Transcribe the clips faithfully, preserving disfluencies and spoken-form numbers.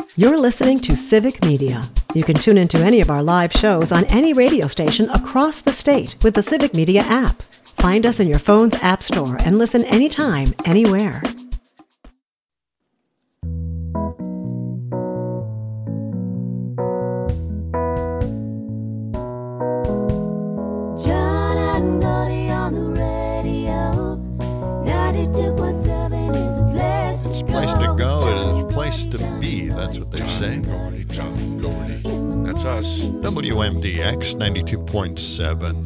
You're listening to Civic Media. You can tune into any of our live shows on any radio station across the state with the Civic Media app. Find us in your phone's app store and listen anytime, anywhere. John and Gordy on the radio. ninety-two point seven is the place to go. Place to go, it is place to be. That's what they say. Gordy, John Gordy. That's us. W M D X ninety-two point seven.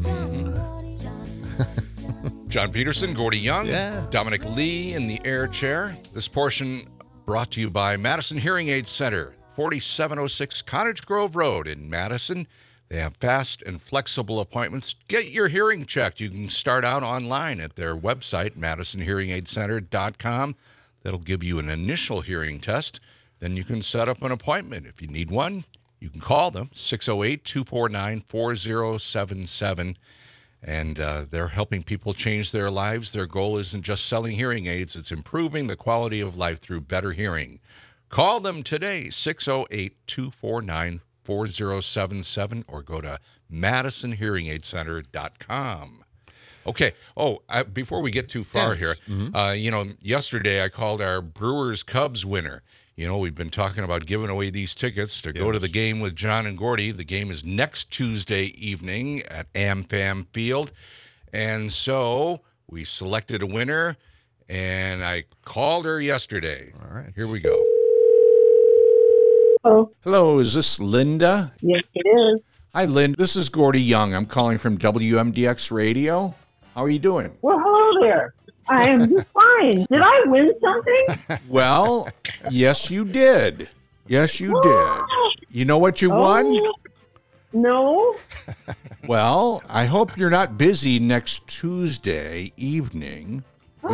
John Peterson, Gordy Young, Yeah. Dominic Lee in the air chair. This portion brought to you by Madison Hearing Aid Center, forty-seven oh six Cottage Grove Road in Madison. They have fast and flexible appointments. Get your hearing checked. You can start out online at their website, madison hearing aid center dot com. That'll give you an initial hearing test. Then you can set up an appointment. If you need one, you can call them, six oh eight, two four nine, four oh seven seven. And uh, they're helping people change their lives. Their goal isn't just selling hearing aids. It's improving the quality of life through better hearing. Call them today, six oh eight, two four nine, four oh seven seven, or go to madison hearing aid center dot com. Okay. Oh, I, before we get too far Yes. here, Mm-hmm. uh, you know, yesterday I called our Brewers-Cubs winner. You know, we've been talking about giving away these tickets to go to the game with John and Gordy. The game is next Tuesday evening at AmFam Field. And so we selected a winner, and I called her yesterday. All right. Here we go. Oh, Hello, is this Linda? yes, it is. Hi, Linda. This is Gordy Young. I'm calling from W M D X Radio. How are you doing? Well, hello there. I am just fine. Did I win something? Well, yes, you did. Yes, you did. You know what you won? Oh, no. Well, I hope you're not busy next Tuesday evening.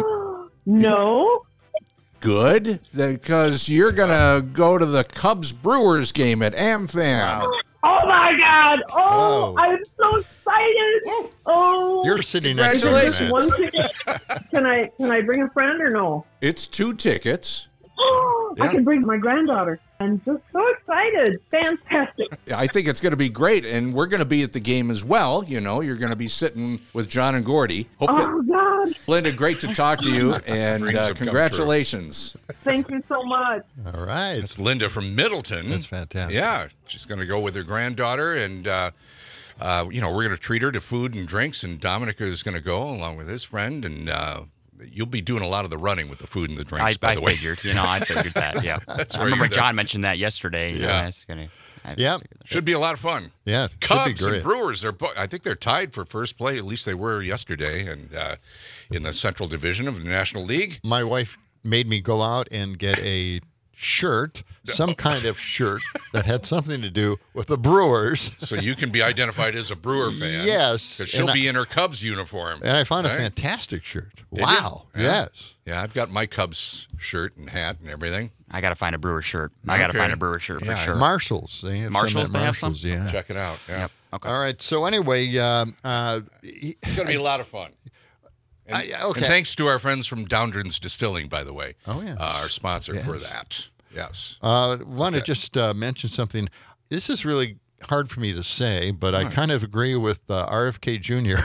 No. Good, because you're going to go to the Cubs Brewers game at AmFam. Oh, my God. Oh, Whoa. I'm so excited. Oh. You're sitting next to Is me, it man. one ticket? Can I, can I bring a friend or no? It's two tickets. I Yeah. can bring my granddaughter. I'm just so excited. Fantastic. I think it's going to be great, and we're going to be at the game as well. You know, you're going to be sitting with John and Gordy. Hope that, Oh, God. Linda, great to talk to you, and Dreams uh, have come congratulations. Thank you so much. All right. It's Linda from Middleton. That's fantastic. Yeah, she's going to go with her granddaughter, and uh, uh, you know, we're going to treat her to food and drinks, and Dominic is going to go along with his friend, and uh, you'll be doing a lot of the running with the food and the drinks. I, by I the way, figured, you know, I figured that, yeah. That's I where remember you're the- John mentioned that yesterday. you know, Yeah. I was gonna, I Yep. figured that. should be a lot of fun. Yeah, it should be Cubs great. and Brewers, they're bo- I think they're tied for first place. At least they were yesterday, and uh, in the Central Division of the National League. My wife made me go out and get a shirt, some kind of shirt that had something to do with the Brewers. So you can be identified as a Brewer fan. Yes, Because she'll and I- be in her Cubs uniform. And I found a Right? fantastic shirt. Did you? Wow. Yeah. Yes. Yeah, I've got my Cubs shirt and hat and everything. I got to find a brewer shirt. I got to Okay. find a brewer shirt for Yeah, sure. Marshalls. They have Marshalls, some they at have some? Marshalls, yeah. Check it out. Yeah. Yep. Okay. All right. So anyway, um, uh, he- It's going to be a lot of fun. And, I- okay. and thanks to our friends from Downdren's Distilling, by the way. Oh, yeah. Uh, our sponsor for Yes. that. Yes. Uh, want to Okay. just uh, mention something. This is really hard for me to say, but I kind of agree with uh, R F K Junior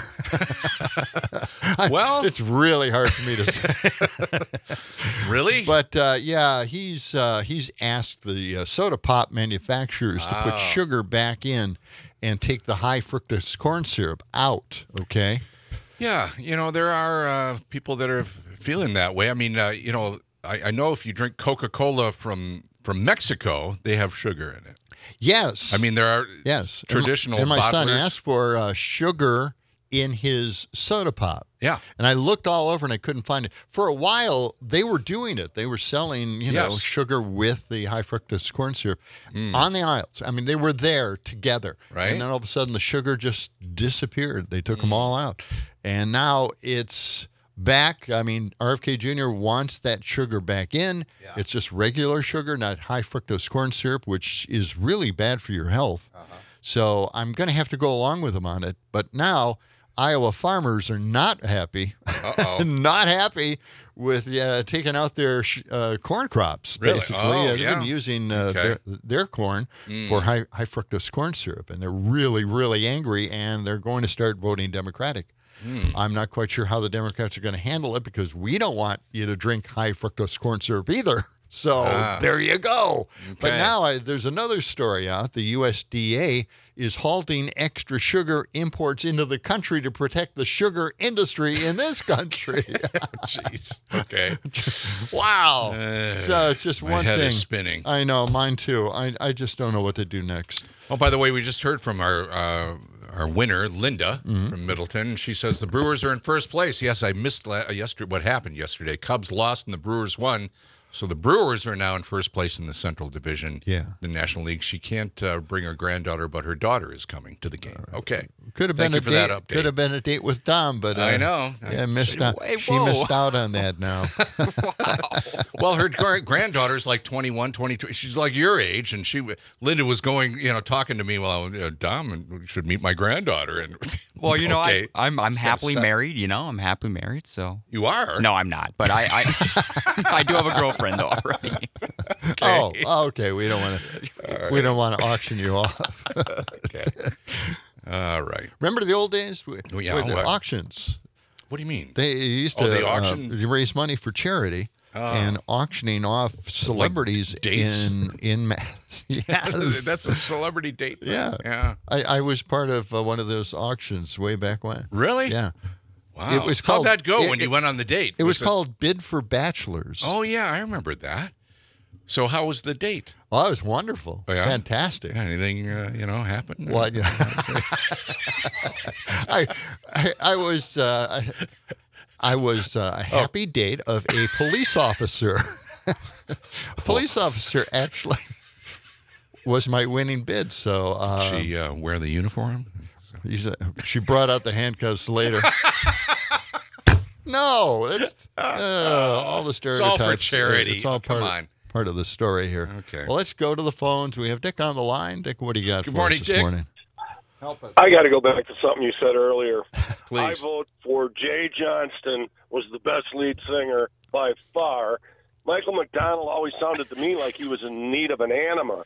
Well, It's really hard for me to say. really? But uh, yeah, he's uh, he's asked the uh, soda pop manufacturers to put Oh. sugar back in and take the high fructose corn syrup out. Okay. Yeah, you know, there are uh, people that are feeling that way. I mean, uh, you know, I, I know if you drink Coca-Cola from from Mexico, they have sugar in it. Yes. I mean, there are yes. traditional And my, and my son bottlers. asked for uh, sugar in his soda pop. Yeah. And I looked all over and I couldn't find it. For a while, they were doing it. They were selling, you know, Yes. sugar with the high fructose corn syrup on the aisles. I mean, they were there together. Right. And then all of a sudden, the sugar just disappeared. They took them all out. And now it's back. I mean, R F K Junior wants that sugar back in. Yeah. It's just regular sugar, not high fructose corn syrup, which is really bad for your health. So I'm going to have to go along with him on it. But now Iowa farmers are not happy, Uh-oh. not happy with uh, taking out their sh- uh, corn crops. Really? Basically, Oh, they've yeah. been using uh, Okay. their, their corn Mm. for high, high fructose corn syrup, and they're really, really angry, and they're going to start voting Democratic. Mm. I'm not quite sure how the Democrats are going to handle it because we don't want you to drink high fructose corn syrup either. So Ah. there you go. But Okay. now I, there's another story out. The U S D A is halting extra sugar imports into the country to protect the sugar industry in this country. Jeez. Okay. Wow. Uh, so it's just my one head thing. is spinning. I know, mine too. I, I just don't know what to do next. Oh, by the way, we just heard from our uh, our winner, Linda Mm-hmm. from Middleton. She says the Brewers are in first place. Yes, I missed la- yesterday what happened yesterday. Cubs lost and the Brewers won. So the Brewers are now in first place in the Central Division, Yeah. the National League. She can't uh, bring her granddaughter, but her daughter is coming to the game. Okay. Could have Thank been you a for date. that update. Could have been a date with Dom, but uh, I know. Yeah, missed out. Hey, She whoa. missed out on that now. Well, her gra- granddaughter's like twenty-one, twenty-two. She's like your age, and she, Linda was going, you know, talking to me. Well, uh, Dom, we should meet my granddaughter. And Well, you know, okay. I, I'm I'm happily set. married. You know, I'm happily married. So You are? no, I'm not. But I I, I do have a girlfriend though already. Oh, okay. We don't want to. We don't want to auction you off. Okay. All right. Remember the old days with, Oh, yeah, with the what? auctions? What do you mean? They used Oh, to the uh, auction? raise money for charity Oh. and auctioning off celebrities dates? in in mass. Yes. That's a celebrity date. though. Yeah. Yeah. I, I was part of uh, one of those auctions way back when. Really? Yeah. Wow. It was called- How'd that go it- when it- you went on the date? It was called Bid for Bachelors. Oh, yeah. I remember that. So how was the date? Well, it was wonderful. Oh, yeah? Fantastic. Yeah, anything, uh, you know, happen? What? Yeah. I, I I was uh, I, I was uh, a happy date of a police officer. A police officer actually was my winning bid. So uh, She uh, wear the uniform? he said- she brought out the handcuffs later. No, it's uh, all the stereotypes. all for charity. It's all Come part, on. part of the story here. Okay. Well, let's go to the phones. We have Dick on the line. Dick, what do you got Good for morning, us this Dick. morning? I got to go back to something you said earlier. I Please. vote for Jay Johnston was the best lead singer by far. Michael McDonald always sounded to me like he was in need of an enema.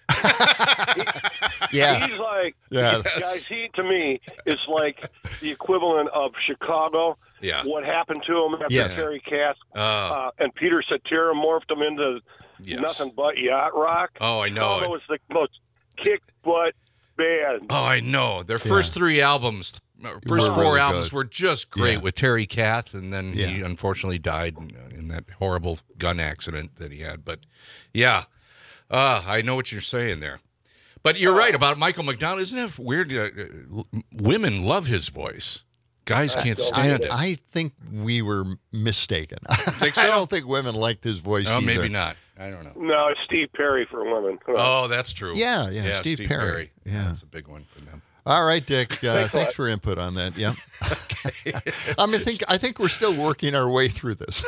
Yeah. He's like, Yeah. guys, he to me is like the equivalent of Chicago. Yeah. What happened to him after Yeah. Terry Cass Uh, uh, and Peter Cetera morphed him into yes. nothing but yacht rock. Oh, I know. Chicago was the most kick butt band. Oh, I know. Their first three albums, uh, first Were four really albums good. were just great Yeah. with Terry Kath, and then he Yeah. unfortunately died in, uh, in that horrible gun accident that he had. But yeah, uh, I know what you're saying there. But you're right about Michael McDonald. Isn't it weird? Uh, uh, women love his voice. Guys can't I, stand it. I think we were mistaken. Think I so? don't think women liked his voice Oh, either. maybe not. I don't know. No, it's Steve Perry for women. Oh, that's true. Yeah, yeah, Steve Perry. Yeah. That's a big one for them. All right, Dick. Uh, Thanks a thanks lot. for input on that. Yeah. I mean, think I think we're still working our way through this.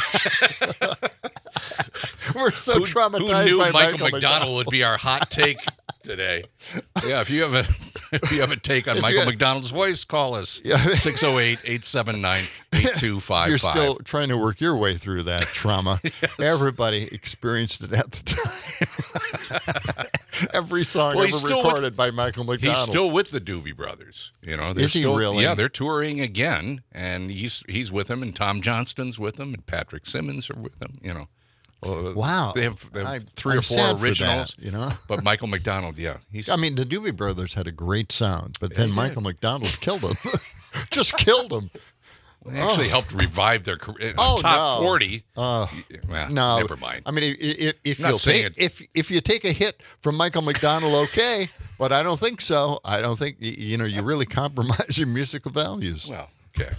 We're so Who, traumatized who knew by Michael, Michael McDonald would be our hot take today? Yeah, if you have a if you have a take on If Michael you- McDonald's voice, call us Yeah. six oh eight, eight seven nine, eight two If five you're five. still trying to work your way through that trauma, everybody experienced it at the time. Every song Well, he's ever still with- recorded by Michael McDonald. He's still with the Doobie Brothers. You know, they're Is he still, really? Yeah, they're touring again, and he's he's with them, and Tom Johnston's with them, and Patrick Simmons are with them. You know, Uh, Wow. they have, they have I- three I'm or four sad for originals. that, you know? But Michael McDonald, yeah, he's. I mean, the Doobie Brothers had a great sound, but then Yeah, Michael McDonald killed him. Just killed him. They actually helped revive their career. Oh, top no. forty. Uh, Well, no, never mind. I mean, if, if I'm not you'll saying take, it- if if you take a hit from Michael McDonald, okay, but I don't think so. I don't think y- you know you really compromise your musical values. Well, okay.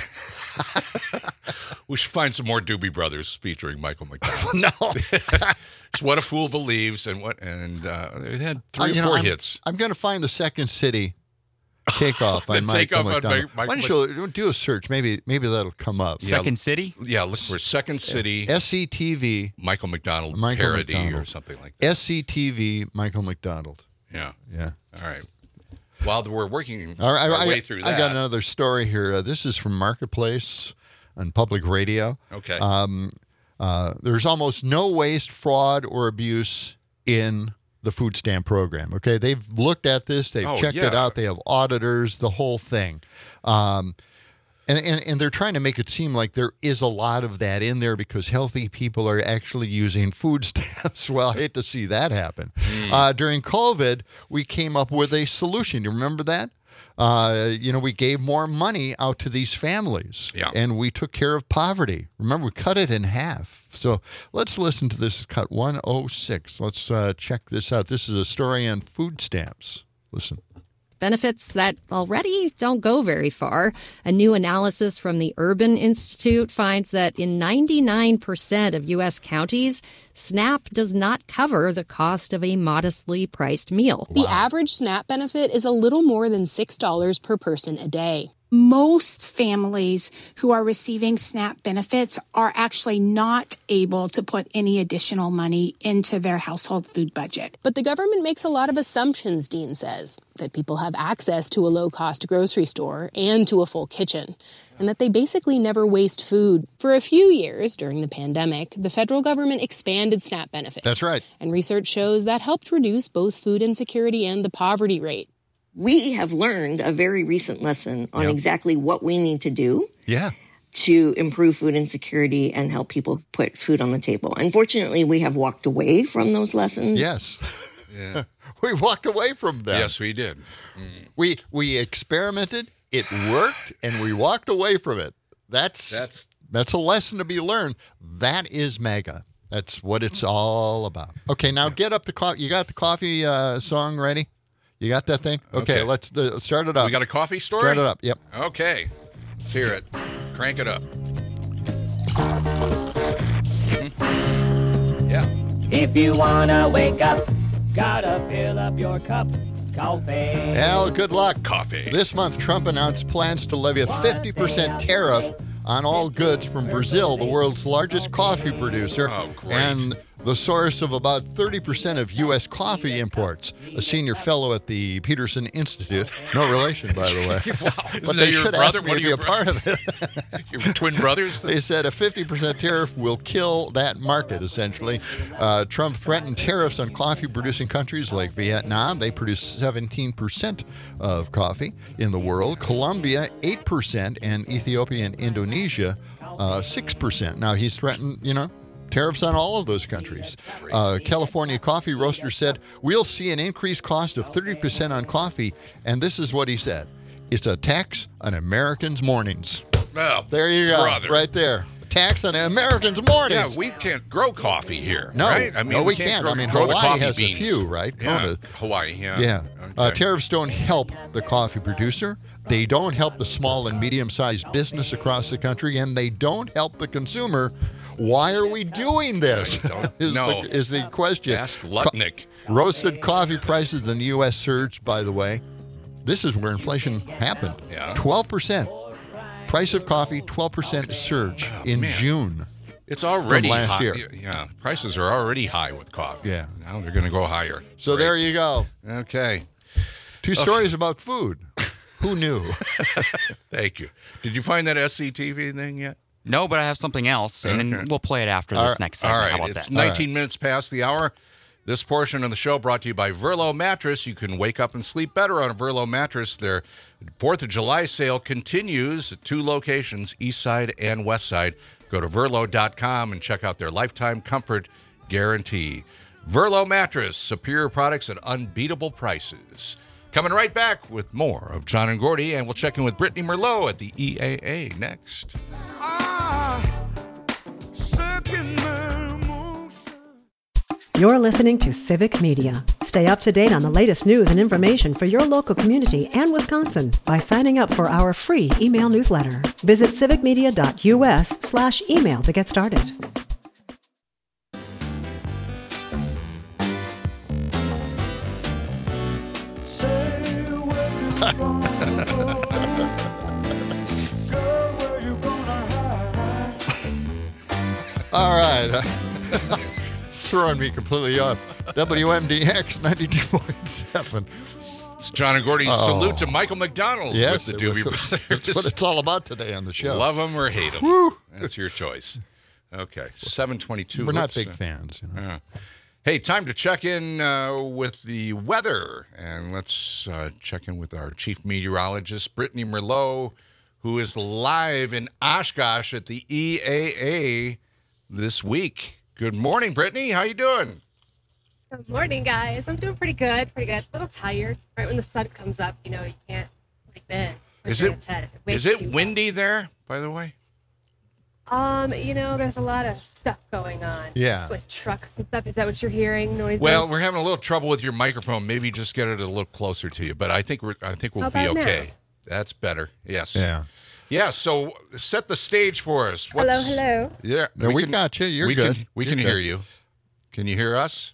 We should find some more Doobie Brothers featuring Michael McDonald. No, It's What a Fool Believes, and what and uh, it had three Uh, or you know, four I'm, hits. I'm going to find the Second City takeoff The on Michael takeoff on McDonald. Mi- Michael Why don't you do a search? Maybe maybe that'll come up. Second City? Yeah, look for Second City S C T V, Michael McDonald Michael parody or McDonald. something like that. S C T V, Michael McDonald. Yeah. Yeah. All right. while we're working All right, our I, way I, through that. I got another story here. Uh, this is from Marketplace on public radio. Okay. Um, uh, there's almost no waste, fraud, or abuse in the food stamp program. Okay, they've looked at this, they've Oh, checked yeah. it out, they have auditors, the whole thing. Um, and, and, and they're trying to make it seem like there is a lot of that in there because healthy people are actually using food stamps. Well, I hate to see that happen. Mm. Uh, during COVID, we came up with a solution. You remember that? Uh, you know, we gave more money out to these families, Yeah. and we took care of poverty. Remember, we cut it in half. So let's listen to this cut one oh six. Let's uh, check this out. This is a story on food stamps. Listen. Benefits that already don't go very far. A new analysis from the Urban Institute finds that in ninety-nine percent of U S counties, SNAP does not cover the cost of a modestly priced meal. The average SNAP benefit is a little more than six dollars per person a day. Most families who are receiving SNAP benefits are actually not able to put any additional money into their household food budget. But the government makes a lot of assumptions, Dean says, that people have access to a low-cost grocery store and to a full kitchen, and that they basically never waste food. For a few years during the pandemic, the federal government expanded SNAP benefits. That's right. And research shows that helped reduce both food insecurity and the poverty rate. We have learned a very recent lesson on Yep. exactly what we need to do Yeah. to improve food insecurity and help people put food on the table. Unfortunately, we have walked away from those lessons. Yes. Yeah. We walked away from that. Yes, we did. We we experimented, it worked, and we walked away from it. That's That's that's a lesson to be learned. That is MAGA. That's what it's all about. Okay, now get up the coffee. You got the coffee uh, song ready? You got that thing? Okay, Okay. let's uh, start it up. We got a coffee story? Start it up. Yep. Okay. Let's hear it. Crank it up. Mhm. Yeah. If you wanna wake up, gotta fill up your cup. Coffee. Al, good luck. Coffee. This month, Trump announced plans to levy a fifty percent tariff on all goods from Brazil, the world's largest coffee producer. Oh, great. And the source of about thirty percent of U S coffee imports. A senior fellow at the Peterson Institute. No relation, by the way. Wow. But Isn't they that your should brother? ask me One to of be your a part of it. Your twin brothers? They said a fifty percent tariff will kill that market, essentially. Uh, Trump threatened tariffs on coffee-producing countries like Vietnam. They produce seventeen percent of coffee in the world. Colombia, eight percent, and Ethiopia and Indonesia, uh, six percent. Now, he's threatened, you know, tariffs on all of those countries. Uh, California coffee roaster said, we'll see an increased cost of thirty percent on coffee, and this is what he said. It's a tax on Americans' mornings. Well, There you go, brother. right there. A tax on Americans' mornings. Yeah, we can't grow coffee here. No, right? I mean, no, we can't. can't. Grow, I mean, grow the Hawaii coffee has a beans. few, right? Yeah, Kona. Hawaii, yeah. Yeah. Uh, Okay. tariffs don't help the coffee producer. They don't help the small and medium-sized business across the country, and they don't help the consumer. Why are we doing this? Don't is, know. the, is the question. Ask Lutnick. Co- roasted coffee prices in the U S surged, by the way. This is where inflation happened. Yeah. twelve percent. Price of coffee, twelve percent surge Oh, in man. June. It's already last high. year. Yeah, prices are already high with coffee. Yeah. Now they're going to go higher. So Great. there you go. Okay. Two stories about food. Who knew? Thank you. Did you find that S C T V thing yet? No, but I have something else, and Okay. then we'll play it after All this right. next All segment. right. How about It's that? nineteen minutes past the hour. This portion of the show brought to you by Verlo Mattress. You can wake up and sleep better on a Verlo mattress. Their fourth of July sale continues at two locations, East Side and West Side. Go to verlo dot com and check out their lifetime comfort guarantee. Verlo Mattress, superior products at unbeatable prices. Coming right back with more of John and Gordy, and we'll check in with Brittany Merlot at the E A A next. You're listening to Civic Media. Stay up to date on the latest news and information for your local community and Wisconsin by signing up for our free email newsletter. Visit civicmedia.us slash email to get started. All right. Throwing me completely off. W M D X ninety-two point seven. It's John and Gordy's Oh. salute to Michael McDonald Yes, with the Doobie that's Brothers. what it's all about today on the show. Love them or hate them. That's your choice. Okay, seven twenty-two. We're not Let's, big uh, fans. You know? uh, hey, time to check in uh, with the weather. And let's uh, check in with our chief meteorologist, Brittany Merlot, who is live in Oshkosh at the E A A this week. Good morning, Brittany. How you doing? Good morning, guys. I'm doing pretty good, pretty good. A little tired. Right when the sun comes up, you know, you can't sleep in. Is Right it, at ten. It is wakes it you windy there, by the way? up. Um, you know, there's a lot of stuff going on. Yeah. Just like trucks and stuff. Is that what you're hearing? Noises? Well, we're having a little trouble with your microphone. Maybe just get it a little closer to you. But I think we're I think we'll How be about now? okay. That's better. Yes. Yeah. Yeah. So set the stage for us. Hello, hello. Yeah. No, we got you. You're we good. Can, we You're can good. hear you. Can you hear us?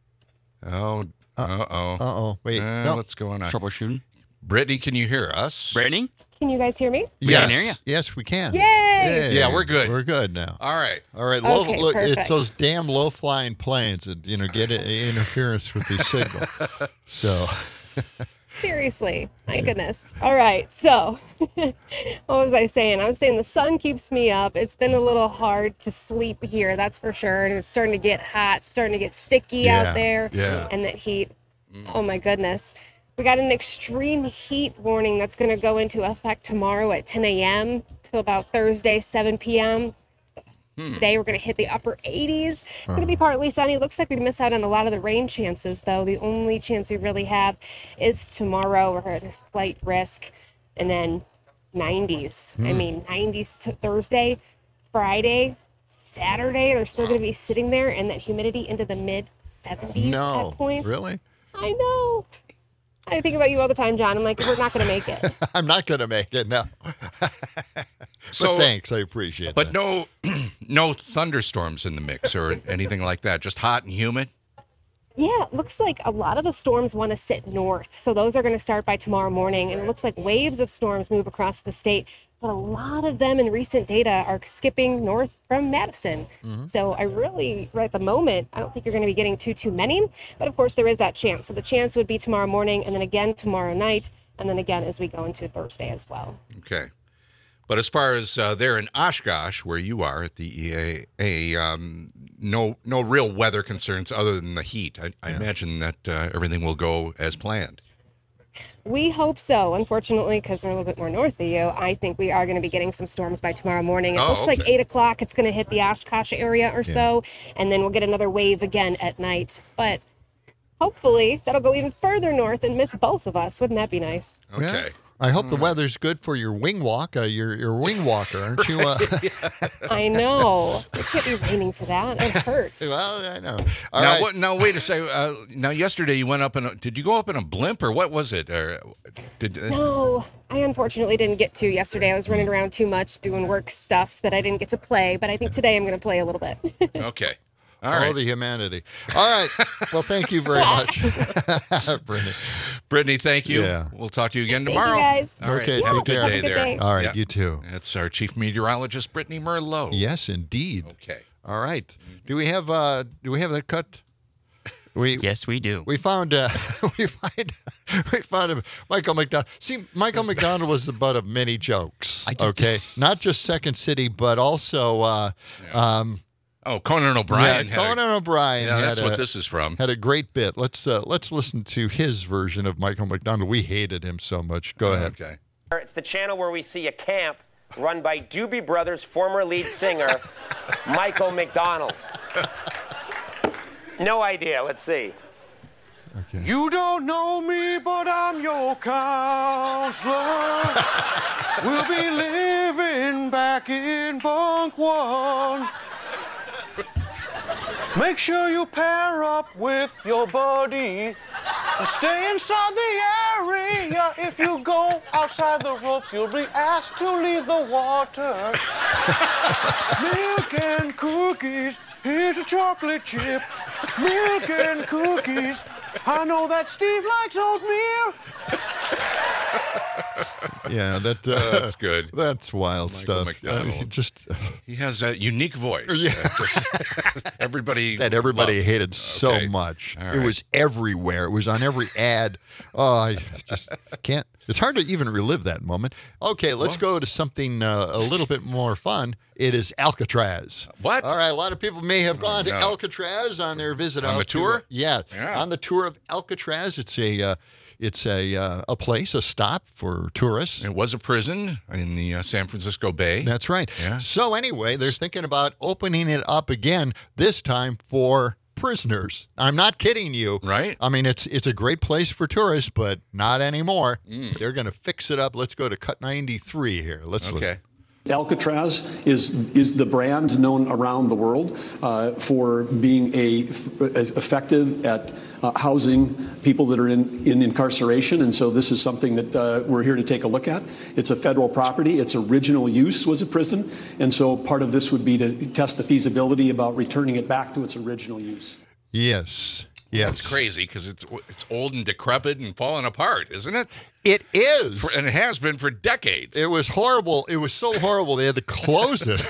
Oh. Uh oh. Uh oh. Wait. Uh, no. What's going on? Troubleshooting. Brittany, can you hear us? Brittany? Can you guys hear me? Yes. can hear you. Yes, we can. Yay! Yeah, we're good. We're good now. All right. All right. Low, Okay, look, it's perfect. those damn low-flying planes that you know get i- interference with these signals. So. Seriously, my goodness. All right, so what was I saying? I was saying the sun keeps me up. It's been a little hard to sleep here, that's for sure. And it's starting to get hot, starting to get sticky Yeah, out there. yeah. And that heat. Oh my goodness. We got an extreme heat warning that's going to go into effect tomorrow at ten a.m. till about Thursday, seven p.m. Today we're going to hit the upper eighties. It's going to be partly sunny. Looks like we miss out on a lot of the rain chances, though. The only chance we really have is tomorrow. We're at a slight risk. And then nineties. I Hmm. mean, nineties to Thursday, Friday, Saturday. They're still going to be sitting there, and that humidity into the mid seventies No. at points. Really? I know. I think about you all the time, John. I'm like, we're not going to make it. I'm not going to make it. No. So- but thanks. I appreciate But that. no, no thunderstorms in the mix or anything like that. Just hot and humid. Yeah, it looks like a lot of the storms want to sit north. So those are going to start by tomorrow morning. And it looks like waves of storms move across the state. But a lot of them in recent data are skipping north from Madison. Mm-hmm. So I really, right at the moment, I don't think you're going to be getting too, too many. But of course, there is that chance. So the chance would be tomorrow morning and then again tomorrow night. And then again as we go into Thursday as well. Okay. But as far as uh, there in Oshkosh, where you are at the E A A, um, no no real weather concerns other than the heat. I, I imagine that uh, everything will go as planned. We hope so, unfortunately, because we're a little bit more north of you. I think we are going to be getting some storms by tomorrow morning. It Oh, looks like okay. eight o'clock. It's going to hit the Oshkosh area or so, and then we'll get another wave again at night. But hopefully, that'll go even further north and miss both of us. Wouldn't that be nice? Yeah. I hope the weather's good for your wing walk. Uh, your your wing walker, aren't you? Uh, I know. It can't be raining for that. It hurts. well, I know. All now, right. what, now wait a second. Uh, now, yesterday you went up in a. Did you go up in a blimp or what was it? Or did uh, No, I unfortunately didn't get to yesterday. I was running around too much doing work stuff that I didn't get to play. But I think today I'm going to play a little bit. Okay. All oh, right. the humanity. All right. Well, thank you very much, Brittany. Brittany, thank you. Yeah. We'll talk to you again Thank you, tomorrow. guys. All right. Okay, Have a take good care. day Have a good there. day. All right, Yeah. you too. That's our chief meteorologist, Brittany Merlot. Yes, indeed. Okay. All right. Do we have uh do we have that cut? We Yes, we do. we found uh we find we found him, Michael McDonald. See, Michael McDonald was the butt of many jokes. I just- okay. Not just Second City, but also uh um Oh, Conan O'Brien. yeah, had a- Conan O'Brien. Yeah, had that's a, what this is from. Had a great bit. Let's uh, let's listen to his version of Michael McDonald. We hated him so much. Go ahead. Okay. It's the channel where we see a camp run by Doobie Brothers' former lead singer, Michael McDonald. No idea. Let's see. You don't know me, but I'm your counselor. We'll be living back in bunk one. Make sure you pair up with your buddy and stay inside the area. If you go outside the ropes, you'll be asked to leave the water. Milk and cookies, here's a chocolate chip. Milk and cookies, I know that Steve likes oatmeal. Yeah, that uh, That's good. That's wild Michael stuff. McDonald. Uh, just He has a unique voice. Yeah. that just- everybody that everybody loved. hated so Okay. much. All It right. was everywhere. It was on every ad. Oh, I just can't. It's hard to even relive that moment. Okay, let's go to something uh, a little bit more fun. It is Alcatraz. What? All right, a lot of people may have gone to no. Alcatraz on their visit On out the to- tour? yeah, Yeah. on the tour of Alcatraz. It's a uh, it's a uh, a place, a stop for tourists. It was a prison in the uh, San Francisco Bay. That's right. Yeah. So anyway, they're thinking about opening it up again, this time for prisoners. I'm not kidding you. Right. I mean, it's it's a great place for tourists, but not anymore. Mm. They're going to fix it up. Let's go to Cut ninety-three here. Let's Okay. listen. Alcatraz is is the brand known around the world uh, for being a f- effective at uh, housing people that are in, in incarceration, and so this is something that uh, we're here to take a look at. It's a federal property. Its original use was a prison, and so part of this would be to test the feasibility about returning it back to its original use. Yes. Yes. That's crazy because it's it's old and decrepit and falling apart, isn't it? It is. For, and it has been for decades. It was horrible. It was so horrible they had to close it.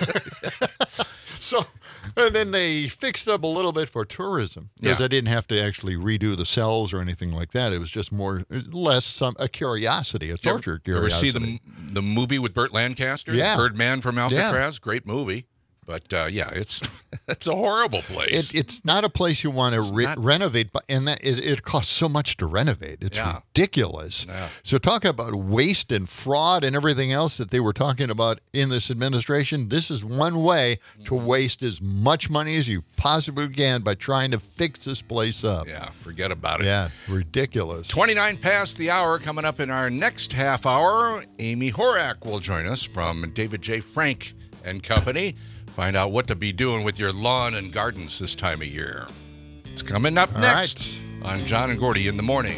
So, and then they fixed it up a little bit for tourism because Yeah. I didn't have to actually redo the cells or anything like that. It was just more, less some a curiosity, a Did you ever- torture you ever curiosity. see the the movie with Burt Lancaster? Yeah. Birdman from Alcatraz. Great movie. But uh, yeah, it's it's a horrible place. It, it's not a place you want to re- not- renovate, but and that it, it costs so much to renovate. It's Yeah. ridiculous. Yeah. So talk about waste and fraud and everything else that they were talking about in this administration. This is one way to Mm-hmm. waste as much money as you possibly can by trying to fix this place up. yeah, forget about it. Yeah, ridiculous. twenty-nine past the hour. Coming up in our next half hour, Amy Horak will join us from David J. Frank and Company. Find out what to be doing with your lawn and gardens this time of year. It's coming up All next on John and Gordy in the Morning.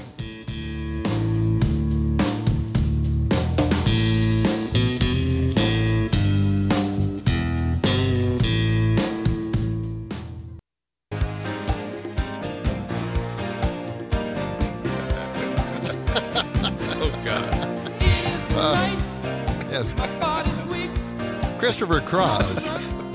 Oh, God. Uh, yes. Christopher Cross,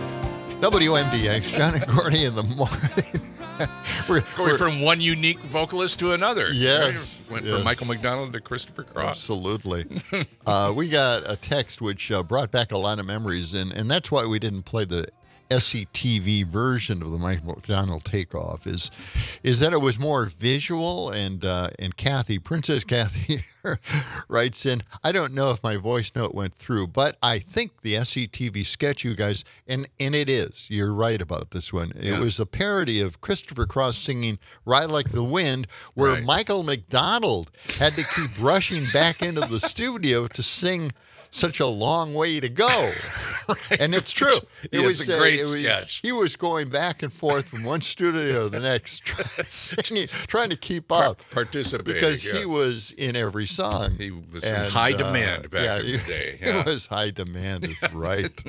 W M D X, John and Gordy in the morning. we're, Going we're- from one unique vocalist to another. Yes, Right? Went yes. from Michael McDonald to Christopher Cross. Absolutely. uh, we got a text which uh, brought back a lot of memories, and, and that's why we didn't play the S C T V version of the Michael McDonald takeoff. Is is that it was more visual, and uh, and Kathy, Princess Kathy, writes in, I don't know if my voice note went through, but I think the S C T V sketch, you guys, and and it is. You're right about this one. It Yeah. was a parody of Christopher Cross singing "Ride Like the Wind," where Right. Michael McDonald had to keep rushing back into the studio to sing such a long way to go. And it's true. It It's was a great it was- sketch. He was going back and forth from one studio to the next, singing, trying to keep up. Participating. Because yeah. he was in every song. He was in high demand back yeah, in the he- day, He yeah. was high demand, is right.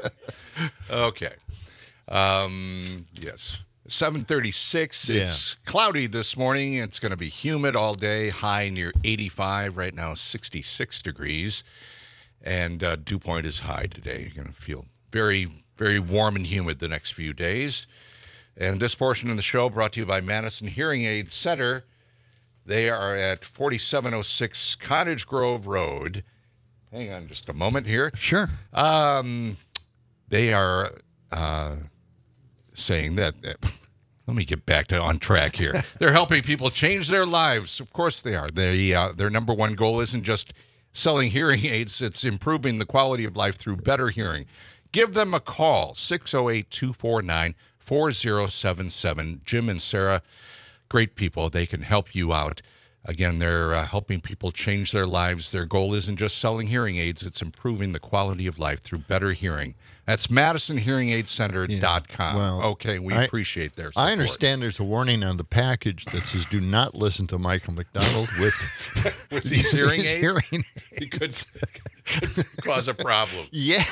Okay. Um, yes. seven thirty-six. Yeah. It's cloudy this morning. It's going to be humid all day. High near eighty-five. Right now, sixty-six degrees. And uh, dew point is high today. You're going to feel very, very warm and humid the next few days. And this portion of the show brought to you by Madison Hearing Aid Center. They are at forty-seven oh six Cottage Grove Road. Hang on just a moment here. Sure. Um, they are uh, saying that. Let me get back to on track here. They're helping people change their lives. Of course they are. They, uh, their number one goal isn't just selling hearing aids. It's improving the quality of life through better hearing. Give them a call, six oh eight, two four nine, four oh seven seven. Jim and Sarah, great people. They can help you out. Again, they're uh, helping people change their lives. Their goal isn't just selling hearing aids. It's improving the quality of life through better hearing. That's Madison Hearing Aid Center dot com. Well, okay, we I- appreciate their support. I understand there's a warning on the package that says do not listen to Michael McDonald with, With these hearing his aids? hearing It could, could cause a problem. Yeah.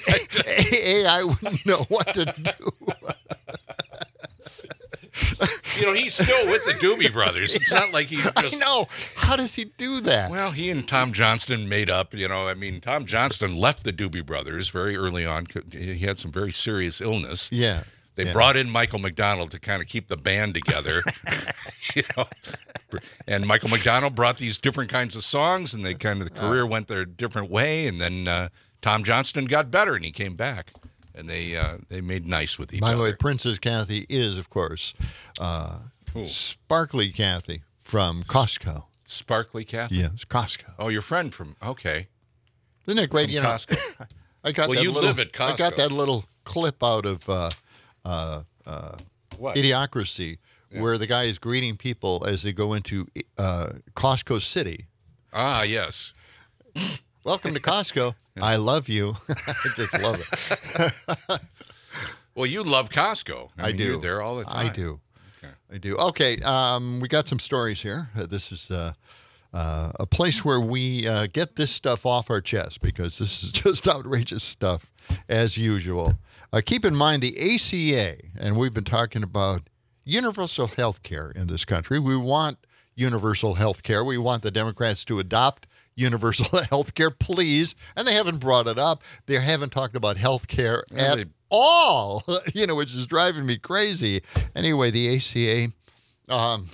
A I wouldn't know what to do. You know, he's still with the Doobie Brothers. It's not like he just... I know. How does he do that? Well, he and Tom Johnston made up, you know. I mean, Tom Johnston left the Doobie Brothers very early on. He had some very serious illness. Yeah. They yeah. brought in Michael McDonald to kind of keep the band together. You know, and Michael McDonald brought these different kinds of songs, and they kind of the career uh, went their different way. And then uh, Tom Johnston got better, and he came back, and they uh, they made nice with each By other. the way, Princess Kathy is, of course, uh, Sparkly Kathy from Costco. Sparkly Kathy? Yes, Costco. Oh, your friend from, okay. Isn't it great? From you know, Costco. I got well, that you little, live at Costco. I got that little clip out of uh, uh, uh, what? Idiocracy, yeah. where the guy is greeting people as they go into uh, Costco City. Ah, yes. Welcome to Costco. I love you. I just love it. Well, you love Costco. I, I mean, do. You're there all the time. I do. Okay. I do. Okay, um, we got some stories here. Uh, this is uh, uh, a place where we uh, get this stuff off our chest because this is just outrageous stuff, as usual. Uh, keep in mind the A C A, and we've been talking about universal health care in this country. We want universal health care. We want the Democrats to adopt universal health care, please. And they haven't brought it up. They haven't talked about health care Yeah, at they- all, you know, which is driving me crazy. Anyway, the A C A um,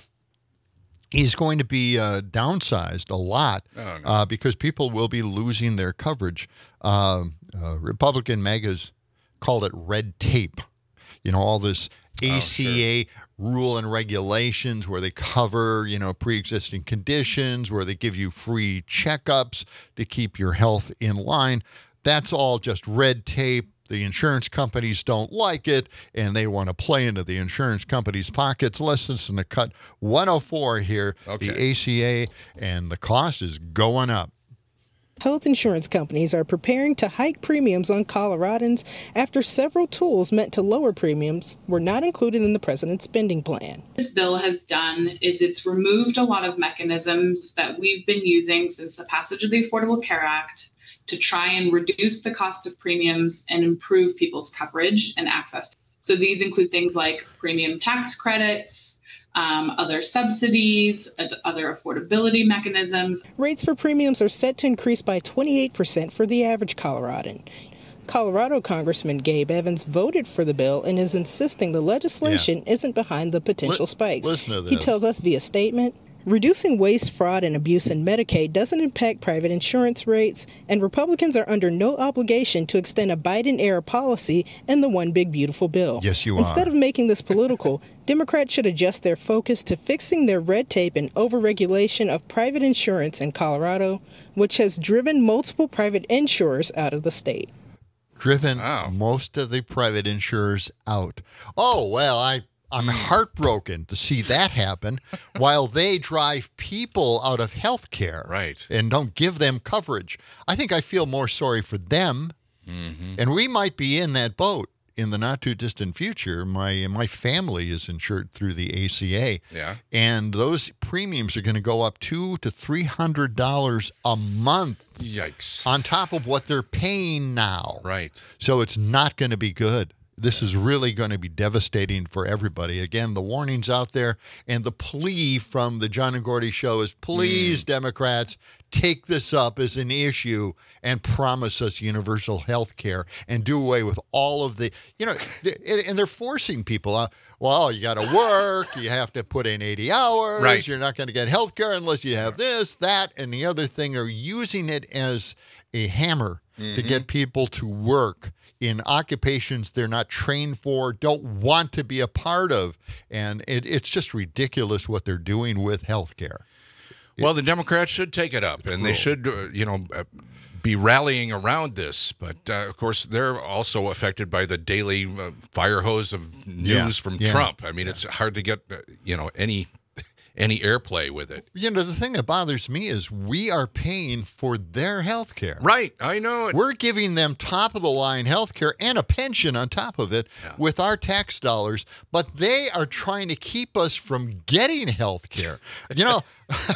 is going to be uh, downsized a lot Oh, no. uh, because people will be losing their coverage. Um uh, Republican megas called it red tape. You know, all this A C A rule and regulations where they cover, you know, pre-existing conditions, where they give you free checkups to keep your health in line. That's all just red tape. The insurance companies don't like it, and they want to play into the insurance companies' pockets. Let's listen to cut one oh four here, Okay. the A C A, and the cost is going up. Health insurance companies are preparing to hike premiums on Coloradans after several tools meant to lower premiums were not included in the president's spending plan. This bill has done is it's removed a lot of mechanisms that we've been using since the passage of the Affordable Care Act to try and reduce the cost of premiums and improve people's coverage and access. So these include things like premium tax credits, um, other subsidies, ad- other affordability mechanisms. Rates for premiums are set to increase by twenty-eight percent for the average Coloradan. Colorado Congressman Gabe Evans voted for the bill and is insisting the legislation Yeah. isn't behind the potential Li- spikes. listen to He this. tells us via statement, reducing waste, fraud, and abuse in Medicaid doesn't impact private insurance rates, and Republicans are under no obligation to extend a Biden-era policy in the One Big Beautiful Bill. Yes, you Instead are. of making this political, Democrats should adjust their focus to fixing their red tape and overregulation of private insurance in Colorado, which has driven multiple private insurers out of the state. Driven most of the private insurers out. Oh, well, I, I'm heartbroken to see that happen while they drive people out of health care. Right. And don't give them coverage. I think I feel more sorry for them. Mm-hmm. And we might be in that boat in the not too distant future. My my family is insured through the A C A. Yeah. And those premiums are going to go up two to three hundred dollars a month. Yikes. On top of what they're paying now. Right. So it's not going to be good. This is really going to be devastating for everybody. Again, the warning's out there, and the plea from the John and Gordy show is, please, Democrats, take this up as an issue and promise us universal health care and do away with all of the, you know, th- and they're forcing people out. Well, you got to work, you have to put in eighty hours, Right. you're not going to get health care unless you have this, that, and the other thing. Are using it as a hammer to Mhm. get people to work in occupations they're not trained for, don't want to be a part of. And it, it's just ridiculous what they're doing with health care. Well, the Democrats should take it up, and they should, uh, you know, uh, be rallying around this. But, uh, of course, they're also affected by the daily uh, fire hose of news Yeah, from yeah. Trump. I mean, it's hard to get, uh, you know, any any airplay with it. You know, the thing that bothers me is we are paying for their health care. Right, I know it. We're giving them top-of-the-line health care and a pension on top of it with our tax dollars, but they are trying to keep us from getting health care. You know,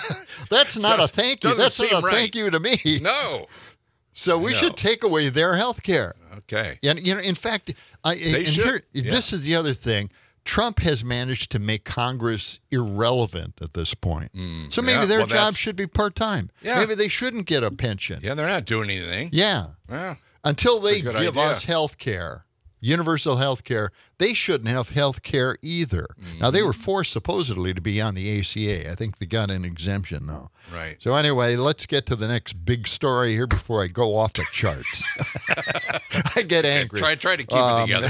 that's not Just a thank you. doesn't That's not seem a right. thank you to me. No. So we No. should take away their health care. Okay. And, you know, in fact, I, They and should, here, yeah. this is the other thing. Trump has managed to make Congress irrelevant at this point. Mm, so maybe yeah, their well, job that's- should be part-time. Yeah. Maybe they shouldn't get a pension. Yeah, they're not doing anything. Yeah. Yeah. Until they That's a give good idea. us health care, universal health care, they shouldn't have health care either. Mm-hmm. Now, they were forced supposedly to be on the A C A. I think they got an exemption, though. Right. So anyway, let's get to the next big story here before I go off the charts. I get angry. Try, try to keep Um, it together.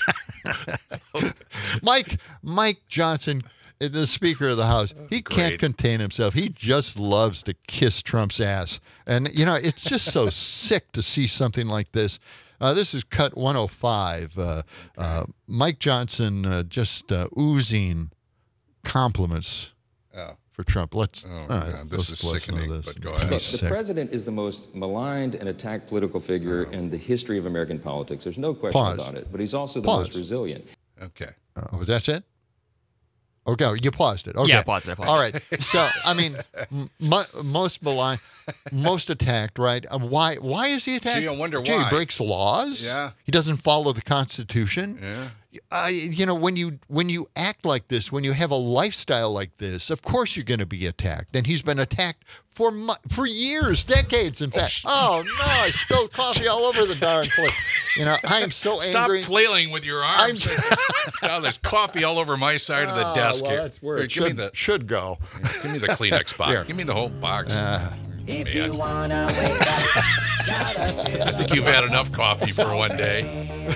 Mike Mike Johnson, the Speaker of the House, he can't Great. contain himself. He just loves to kiss Trump's ass. And, you know, it's just so sick to see something like this. Uh, this is cut one oh five. Uh, uh, Mike Johnson uh, just uh, oozing compliments Oh. for Trump. Let's, Oh, uh, God, this let's is listen to sickening, this. but go It's ahead. Look, sick. the president is the most maligned and attacked political figure in the history of American politics. There's no question Pause. about it. But he's also the Pause. most resilient. Okay. Oh, that's it? Okay, you paused it. Okay. Yeah, I paused it, I paused All it. right. So, I mean, m- mo- most maligned, most attacked, right? Uh, Why Why is he attacked? Gee, I wonder Gee, why. he breaks laws. Yeah. He doesn't follow the Constitution. Yeah. Uh, you know, when you when you act like this, when you have a lifestyle like this, of course you're going to be attacked. And he's been attacked for mu- for years, decades, in fact. Oh, no, I spilled coffee all over the darn place. You know, I am so Stop angry. flailing with your arms. Now there's coffee all over my side of the Ah, desk well, here. that's where Here, it give me should, the should go. give me the Kleenex box. Here. Give me the whole box. Uh, If Man. you wanna wake up, gotta feel I think you've had enough coffee for one day.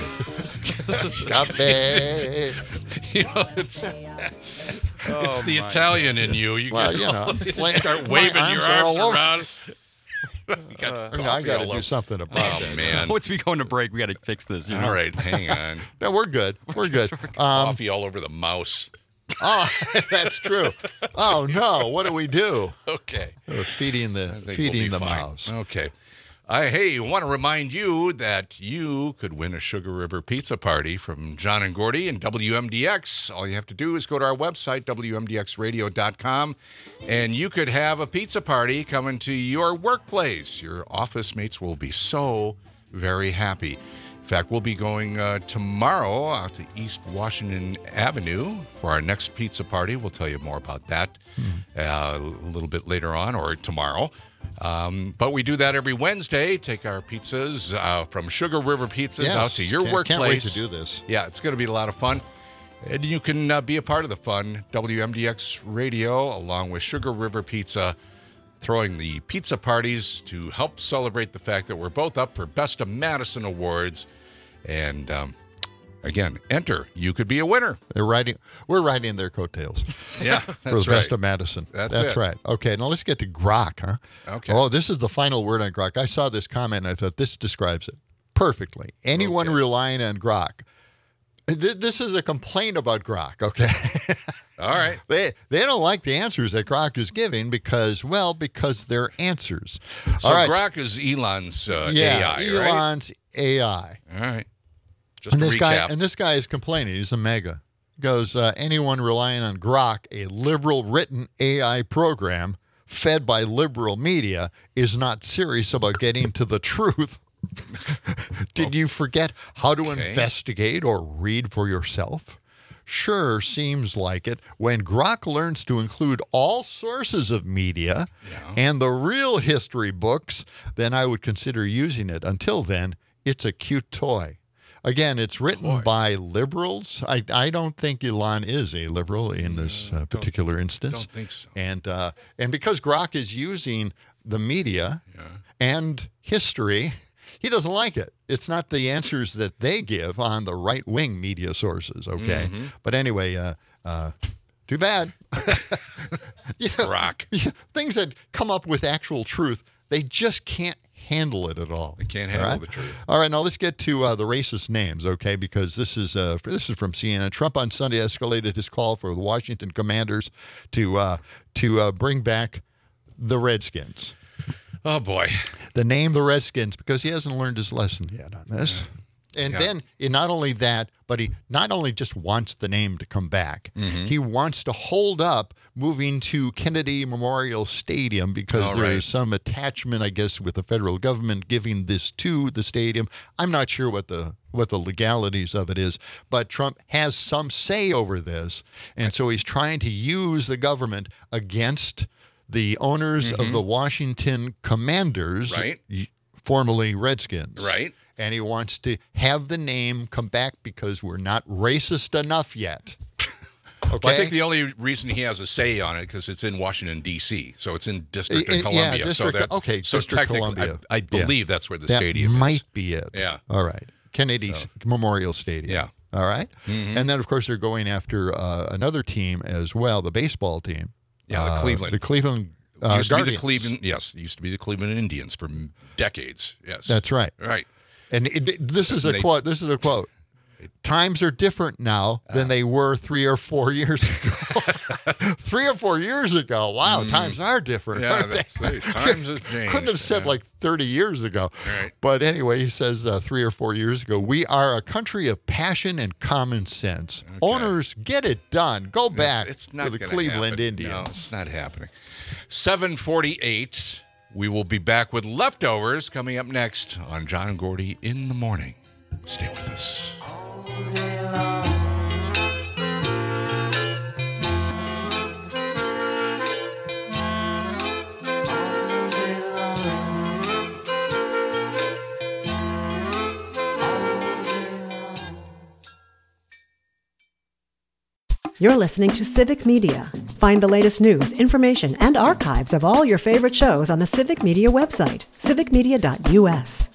Coffee. You know, it's, it's the Italian in you. You, Well, can you know, you my- start my waving arms your are arms all over. around. You got I coffee got to all do over. something about Oh, that. man. Once we go into break, we got to fix this. You know? All right, hang on. No, we're good. We're good. Um, Coffee all over the mouse. oh, that's true. Oh no, what do we do? Okay. We're feeding the I think feeding we'll the be fine. mouse. Okay. I hey, want to remind you that you could win a Sugar River Pizza Party from John and Gordy and W M D X. All you have to do is go to our website, W M D X radio dot com, and you could have a pizza party coming to your workplace. Your office mates will be so very happy. In fact, we'll be going uh, tomorrow out to East Washington Avenue for our next pizza party. We'll tell you more about that uh, a little bit later on or tomorrow. Um, but we do that every Wednesday. Take our pizzas uh, from Sugar River Pizzas Yes. out to your Can't- workplace. can't wait to do this. Yeah, it's going to be a lot of fun. And you can uh, be a part of the fun. W M D X Radio, along with Sugar River Pizza, throwing the pizza parties to help celebrate the fact that we're both up for Best of Madison Awards. And um, again, enter. You could be a winner. They're riding. We're riding their coattails. Yeah, for that's the best right. of Madison. That's That's it. right. Okay, now let's get to grok, huh? Okay. Oh, this is the final word on grok. I saw this comment and I thought this describes it perfectly. Anyone relying on grok. Th- This is a complaint about grok, okay? All right. They they don't like the answers that Grok is giving because, well, because they're answers. So All right. Grok is Elon's uh, yeah, A I, right? Elon's A I. All right. Just and to this recap. guy and this guy is complaining. He's a mega. He goes, uh, anyone relying on Grok, a liberal written A I program fed by liberal media, is not serious about getting to the truth. Did you forget how to Okay. investigate or read for yourself? Sure, seems like it. When Grok learns to include all sources of media and the real history books, then I would consider using it. Until then, it's a cute toy. Again, it's written by liberals. I, I don't think Elon is a liberal in this uh, particular instance. Don't think so. And uh, and because Grok is using the media and history, he doesn't like it. It's not the answers that they give on the right-wing media sources, okay? Mhm. But anyway, uh, uh, too bad. Yeah, Grok. yeah, things that come up with actual truth, they just can't handle it at all. They can't All handle right? the truth. All right, now let's get to uh, the racist names, okay? Because this is uh, this is from C N N. Trump on Sunday escalated his call for the Washington Commanders to uh, to uh, bring back the Redskins. Oh boy, the name the Redskins because he hasn't learned his lesson yet on this. And Yeah. then, and not only that, but he not only just wants the name to come back, Mhm. he wants to hold up moving to Kennedy Memorial Stadium because All there right. is some attachment, I guess, with the federal government giving this to the stadium. I'm not sure what the what the legalities of it is, but Trump has some say over this, and so he's trying to use the government against the owners of the Washington Commanders, Mm-hmm. Right. y- formerly Redskins. Right. And he wants to have the name come back because we're not racist enough yet. Okay. Well, I think the only reason he has a say on it because it's in Washington D C, so it's in District Uh, of yeah, Columbia. District- so that, okay, so District technically, Columbia. I, I Yeah. believe that's where the that stadium might is. be it. Yeah. All right. Kennedy's Memorial Stadium. Yeah. All right. Mhm. And then, of course, they're going after uh, another team as well, the baseball team. Yeah, the Uh, Cleveland. The Cleveland uh, used to be the Guardians. Cleveland. Yes, it used to be the Cleveland Indians for m- decades. Yes, That's right. Right. And it, it- this is a They- quote. This is a quote. Times are different now than they were three or four years ago. three or four years ago. Wow, times are different. Mm. Yeah, aren't they? that's, hey, times have changed. Couldn't have said yeah. like thirty years ago. Right. But anyway, he says uh, three or four years ago, we are a country of passion and common sense. Owners, get it done. Go back It's, it's not to the gonna Cleveland happen. Indians. No, it's not happening. seven forty-eight. We will be back with leftovers coming up next on John and Gordy in the morning. Stay with us. You're listening to Civic Media. Find the latest news, information, and archives of all your favorite shows on the Civic Media website, civic media dot u s.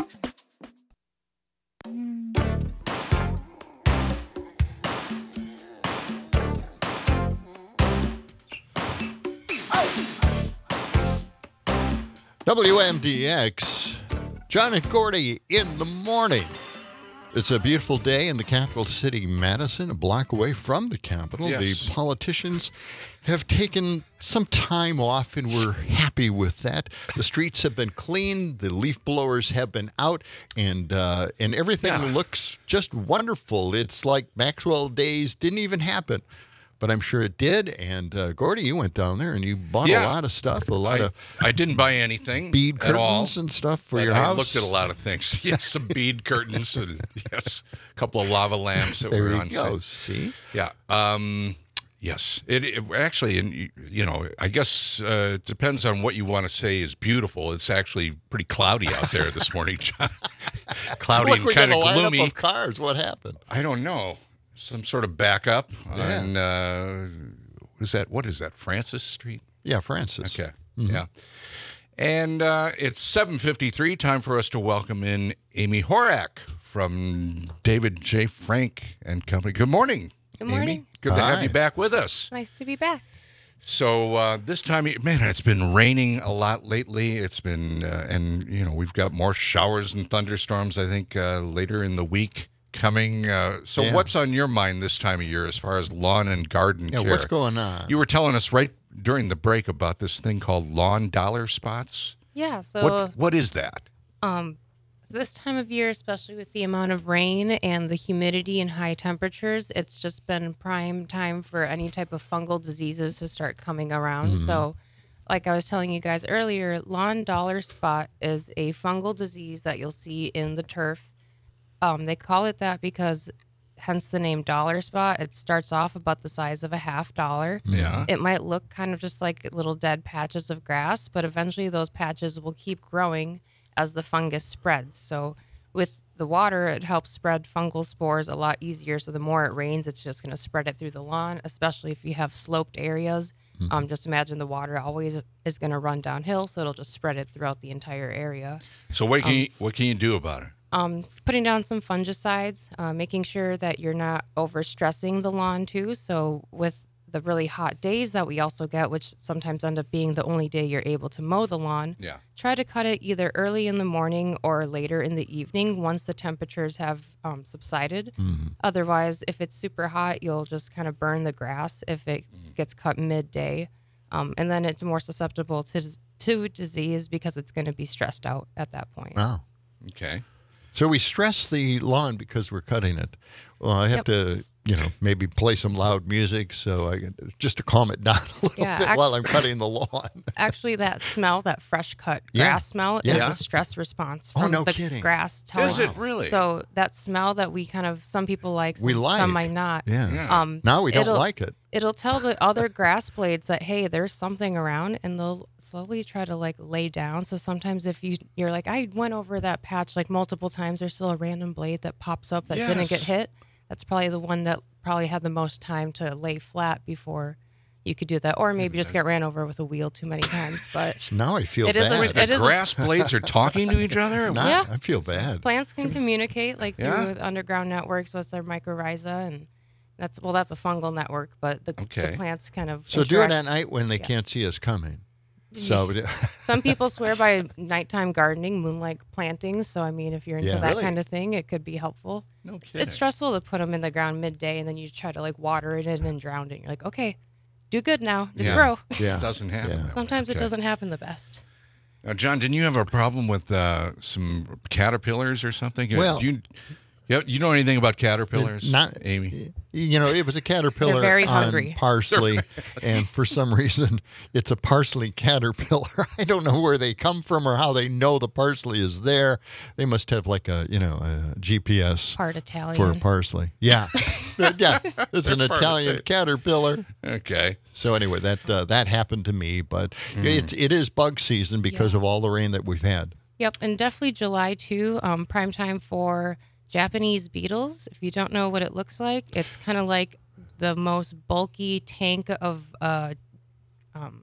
W M D X, John and Gordy in the morning. It's a beautiful day in the capital city, Madison, a block away from the Capitol. Yes. The politicians have taken some time off, and we're happy with that. The streets have been cleaned, the leaf blowers have been out, and uh, and everything Yeah. looks just wonderful. It's like Maxwell days didn't even happen. But I'm sure it did. And uh, Gordy, you went down there and you bought Yeah. a lot of stuff, a lot I, of I didn't buy anything bead at all. curtains and stuff for But your I house. looked at a lot of things. Yes, some bead curtains and yes, a couple of lava lamps that There were you on go. sale. See? Yeah. Um, yes. It, it actually, and you, you know, I guess uh, it depends on what you want to say is beautiful. It's actually pretty cloudy out there this morning, John. Cloudy Look, and we kind got of a lineup gloomy. of cars. What happened? I don't know. Some sort of backup Yeah. on uh, what is that? What is that? Francis Street. Yeah, Francis. Okay. Mhm. Yeah. And uh, it's seven fifty-three. Time for us to welcome in Amy Horak from David J. Frank and Company. Good morning. Good morning. Amy. Good to have Hi. you back with us. Nice to be back. So uh, this time, man, it's been raining a lot lately. It's been, uh, and you know, we've got more showers and thunderstorms. I think uh, later in the week coming. Uh, so, Yeah. what's on your mind this time of year as far as lawn and garden Yeah, care? what's going on? You were telling us right during the break about this thing called lawn dollar spots. Yeah, so What what is that? um this time of year, especially with the amount of rain and the humidity and high temperatures, it's just been prime time for any type of fungal diseases to start coming around. Mhm. So like I was telling you guys earlier, lawn dollar spot is a fungal disease that you'll see in the turf. Um, they call it that because hence the name dollar spot. It starts off about the size of a half dollar. Yeah. It might look kind of just like little dead patches of grass, but eventually those patches will keep growing as the fungus spreads. So with the water, it helps spread fungal spores a lot easier. So the more it rains, it's just going to spread it through the lawn, especially if you have sloped areas. Um, just imagine the water always is going to run downhill, so it'll just spread it throughout the entire area. So what can Um, you, what can you do about it? Um, s- putting down some fungicides, uh, making sure that you're not overstressing the lawn too. So with the really hot days that we also get, which sometimes end up being the only day you're able to mow the lawn, Yeah. try to cut it either early in the morning or later in the evening once the temperatures have um, subsided. Otherwise, if it's super hot, you'll just kind of burn the grass if it gets cut midday. Um, and then it's more susceptible to, to disease because it's going to be stressed out at that point. Wow. Okay. So we stress the lawn because we're cutting it. Well, I have Yep. to, you know, maybe play some loud music so I just to calm it down a little Yeah, bit ac- while I'm cutting the lawn. Actually, that smell, that fresh cut Yeah. grass smell, Yeah. is Yeah. a stress response Oh, from no the kidding. grass. Telling Is it really? So that smell that we kind of, some people like, some, We like. some might not. Yeah. Yeah. Um, Now we don't it'll- like it. It'll tell the other grass blades that, hey, there's something around, and they'll slowly try to like lay down. So sometimes if you, you're like, I went over that patch like multiple times, there's still a random blade that pops up that didn't get Yes. hit. That's probably the one that probably had the most time to lay flat before you could do that, or maybe just get ran over with a wheel too many times. But Now I feel it is bad. a- Wait, the it is a- grass blades are talking to each other? Nah, Yeah. I feel bad. plants can communicate like Yeah? through underground networks with their mycorrhiza, and that's well, that's a fungal network, but the, Okay. the plants kind of So do it interact- at night when they Yeah. can't see us coming. So Some people swear by nighttime gardening, moonlight plantings. So I mean, if you're into Yeah. that Really? kind of thing, it could be helpful. No It's- kidding. It's stressful to put them in the ground midday, and then you try to like water it in and drown it. You're like, okay, do good now, just Yeah. grow. Yeah. It doesn't happen. that way. Sometimes it Okay. doesn't happen the best. Now, John, didn't you have a problem with uh, some caterpillars or something? Well- Do you, you, you know anything about caterpillars, Not- Amy? You know, it was a caterpillar They're very on hungry. parsley, and for some reason, it's a parsley caterpillar. I don't know where they come from or how they know the parsley is there. They must have like a, you know, a G P S Part Italian. for parsley. Yeah, yeah, it's an They're part Italian of it. caterpillar. Okay. So anyway, that uh, that happened to me, but it's it is bug season because of all the rain that we've had. Yep, and definitely July too. Um, prime time for Japanese beetles. If you don't know what it looks like, it's kind of like the most bulky tank of uh, um,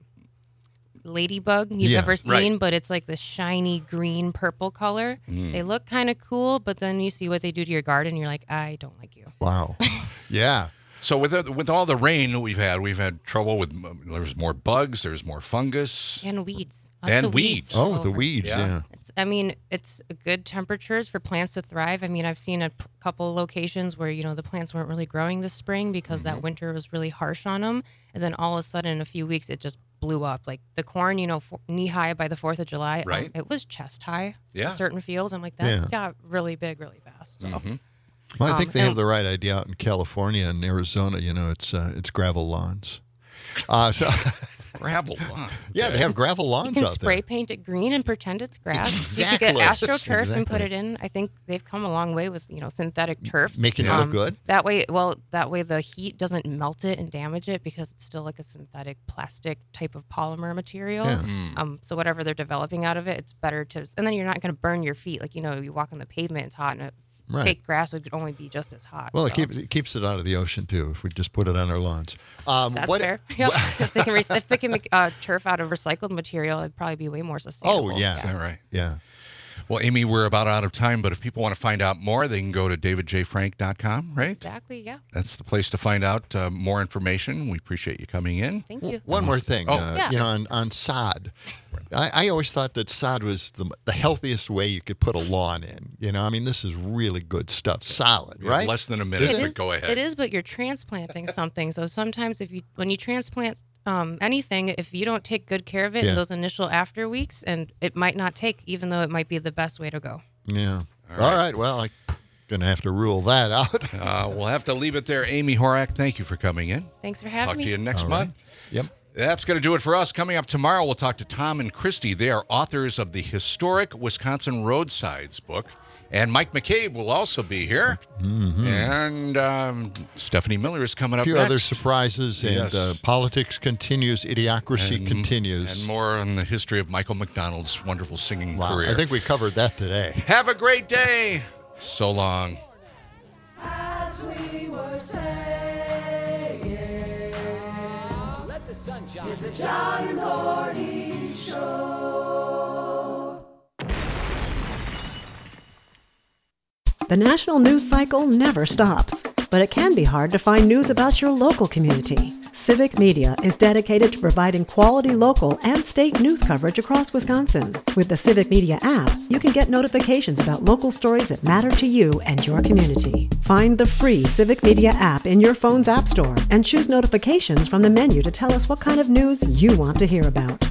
ladybug you've Yeah, ever seen, right. but it's like the shiny green purple color. They look kind of cool, but then you see what they do to your garden, you're like, I don't like you. Wow. Yeah. So with the- with all the rain that we've had, we've had trouble with. There's more bugs. There's more fungus. And weeds. Lots And of weeds. Oh, with the over. weeds. Yeah. Yeah. It's, I mean, it's good temperatures for plants to thrive. I mean, I've seen a p- couple locations where, you know, the plants weren't really growing this spring because that winter was really harsh on them. And then all of a sudden, in a few weeks, it just blew up. Like the corn, you know, f- knee high by the fourth of July. um, Right. it was chest high. Yeah. In certain fields. I'm like, that Yeah. got really big really fast. So. Mhm. Well, I think Um, they have and- the right idea out in California and Arizona. You know, it's uh, it's gravel lawns. Uh, so Gravel lawn. yeah, they have gravel You lawns can out spray there. paint it green and pretend it's grass. You could Exactly. get AstroTurf and put Exactly. it in. I think they've come a long way with, you know, synthetic turfs. Making it look good? That way, well, that way the heat doesn't melt it and damage it because it's still like a synthetic plastic type of polymer material. Yeah. Um, so whatever they're developing out of it, it's better to, and then you're not going to burn your feet. Like, you know, you walk on the pavement, it's hot, and it, Right. fake grass would only be just as hot. Well, it so. keeps it keeps it out of the ocean too. If we just put it on our lawns. Um, That's what- fair. Yep. if they can, re- if they can make uh, turf out of recycled material, it'd probably be way more sustainable. Oh yeah. Is that right? Yeah. Well, Amy, we're about out of time, but if people want to find out more, they can go to david j frank dot com, right? Exactly. Yeah. That's the place to find out uh, more information. We appreciate you coming in. Thank you. One more thing, Oh. uh, Yeah. you know, on, on sod. I, I always thought that sod was the, the healthiest way you could put a lawn in. You know, I mean, this is really good stuff, solid, We have right? less than a minute, It but is, go ahead. It is, but you're transplanting something. So sometimes if you, when you transplant um, anything, if you don't take good care of it Yeah. in those initial after weeks, and it might not take, even though it might be the best way to go. Yeah. All All right. right. Well, I'm gonna have to rule that out. Uh, we'll have to leave it there. Amy Horak, thank you for coming in. Thanks for having Talk me. to you next All month. right. Yep. That's going to do it for us. Coming up tomorrow, we'll talk to Tom and Christy. They are authors of the Historic Wisconsin Roadsides book. And Mike McCabe will also be here. Mm-hmm. And um, Stephanie Miller is coming A up few next. other surprises, and Yes. uh, politics continues, idiocracy And- continues. And more on the history of Michael McDonald's wonderful singing Wow, career. I think we covered that today. Have a great day. So long. As we were saying, let the sun shine. It's the John and Gordy Show. The national news cycle never stops, but it can be hard to find news about your local community. Civic Media is dedicated to providing quality local and state news coverage across Wisconsin. With the Civic Media app, you can get notifications about local stories that matter to you and your community. Find the free Civic Media app in your phone's app store and choose notifications from the menu to tell us what kind of news you want to hear about.